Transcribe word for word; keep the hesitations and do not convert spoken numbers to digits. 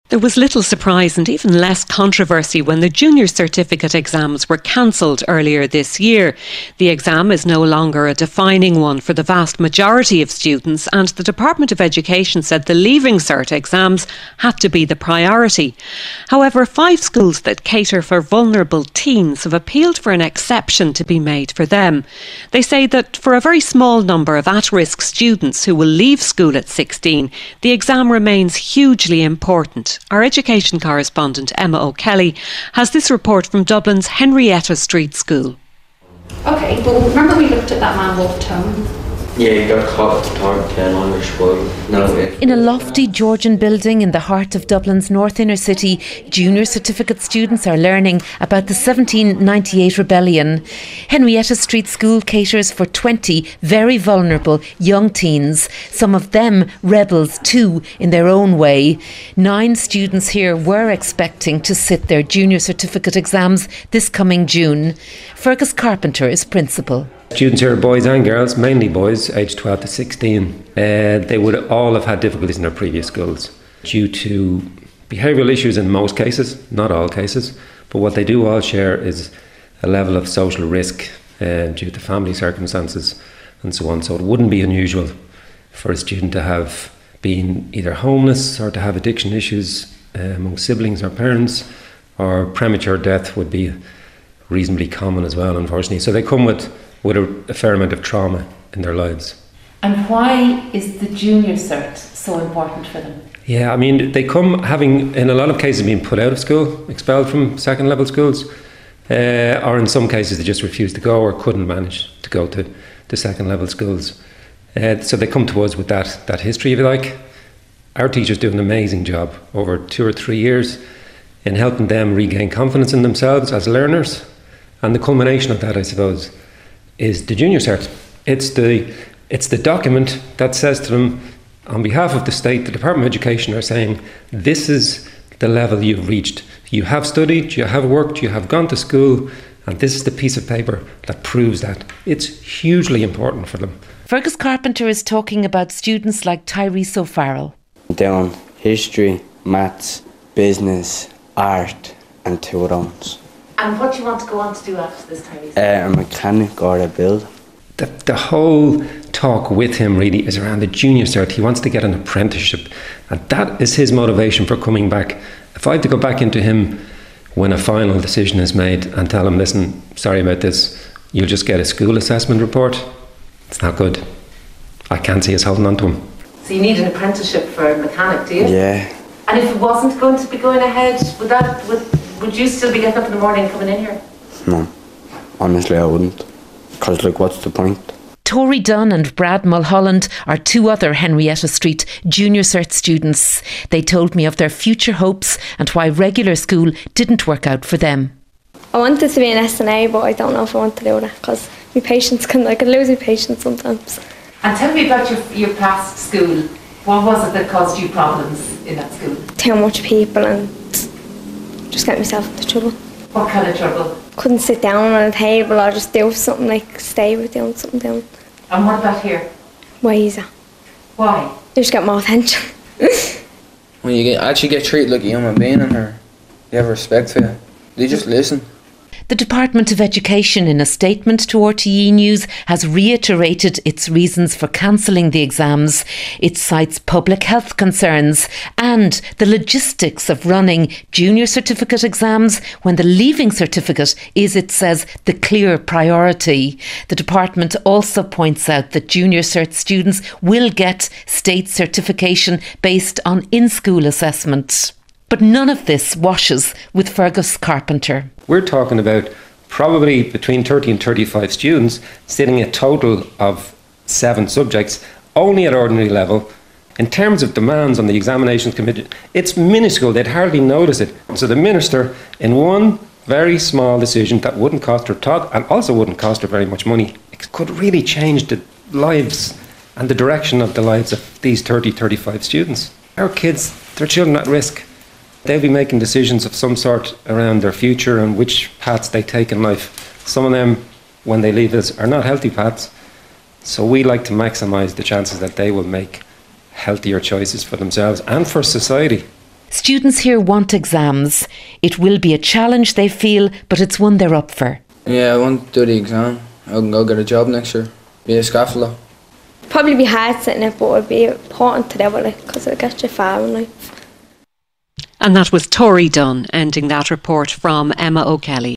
There was little surprise and even less controversy when the junior certificate exams were cancelled earlier this year. The exam is no longer a defining one for the vast majority of students, and the Department of Education said the Leaving Cert exams had to be the priority. However, five schools that cater for vulnerable teens have appealed for an exception to be made for them. They say that for a very small number of at-risk students who will leave school at sixteen, the exam remains hugely important. Our education correspondent Emma O'Kelly has this report from Dublin's Henrietta Street School. OK, well, remember we looked at that man Wolf Tone? Yeah, he got caught talking to an Irish boy. No, in a lofty Georgian building in the heart of Dublin's north inner city, junior certificate students are learning about the seventeen ninety-eight rebellion. Henrietta Street School caters for twenty very vulnerable young teens, some of them rebels too in their own way. Nine students here were expecting to sit their junior certificate exams this coming June. Fergus Carpenter is principal. Students here are boys and girls, mainly boys, aged twelve to sixteen. Uh, they would all have had difficulties in their previous schools due to behavioural issues in most cases, not all cases, but what they do all share is a level of social risk uh, due to family circumstances and so on. So it wouldn't be unusual for a student to have been either homeless or to have addiction issues uh, among siblings or parents, or premature death would be reasonably common as well, unfortunately. So they come with with a, a fair amount of trauma in their lives. And why is the junior cert so important for them? Yeah, I mean, they come having, in a lot of cases, been put out of school, expelled from second level schools, uh, or in some cases they just refused to go or couldn't manage to go to, to second level schools. Uh, so they come to us with that, that history, if you like. Our teachers do an amazing job over two or three years in helping them regain confidence in themselves as learners. And the culmination of that, I suppose, is the junior cert. It's the it's the document that says to them, on behalf of the state, the Department of Education are saying, this is the level you've reached. You have studied, you have worked, you have gone to school, and this is the piece of paper that proves that. It's hugely important for them. Fergus Carpenter is talking about students like Tyrese O'Farrell. Down history, maths, business, art, and two rounds. And what do you want to go on to do after this, Tyrese? Uh, a mechanic or a builder. The, the whole talk with him really is around the junior cert. He wants to get an apprenticeship, and that is his motivation for coming back. If I had to go back into him when a final decision is made and tell him, listen, sorry about this, you'll just get a school assessment report, it's not good. I can't see us holding on to him. So you need an apprenticeship for a mechanic, do you? Yeah. And if it wasn't going to be going ahead, would that would would you still be getting up in the morning and coming in here? No, honestly I wouldn't. Because like, what's the point? Tori Dunn and Brad Mulholland are two other Henrietta Street junior cert students. They told me of their future hopes and why regular school didn't work out for them. I wanted to be an S N A, but I don't know if I want to do that because my patience can, I can lose my patience sometimes. And tell me about your your past school. What was it that caused you problems in that school? Too much people and just get myself into trouble. What kind of trouble? Couldn't sit down on a table or just do something like stay with doing something down. And what about here? Why is that? Why? You just get more attention. When you get, actually get treated like a human being in her, they have respect for you. They just listen. The Department of Education, in a statement to R T E News, has reiterated its reasons for cancelling the exams. It cites public health concerns and the logistics of running junior certificate exams when the Leaving Certificate is, it says, the clear priority. The department also points out that junior cert students will get state certification based on in-school assessment. But none of this washes with Fergus Carpenter. We're talking about probably between thirty and thirty-five students sitting a total of seven subjects, only at ordinary level. In terms of demands on the examinations committee, it's minuscule, they'd hardly notice it. So the minister, in one very small decision that wouldn't cost her tot and also wouldn't cost her very much money, it could really change the lives and the direction of the lives of these thirty, thirty-five students. Our kids, their children at risk. They'll be making decisions of some sort around their future and which paths they take in life. Some of them, when they leave us, are not healthy paths. So we like to maximise the chances that they will make healthier choices for themselves and for society. Students here want exams. It will be a challenge, they feel, but it's one they're up for. Yeah, I want to do the exam. I can go get a job next year. Be a scaffolder. Probably be hard sitting it, but it'd be important to do it because it'll get you far in life. And that was Tori Dunn ending that report from Emma O'Kelly.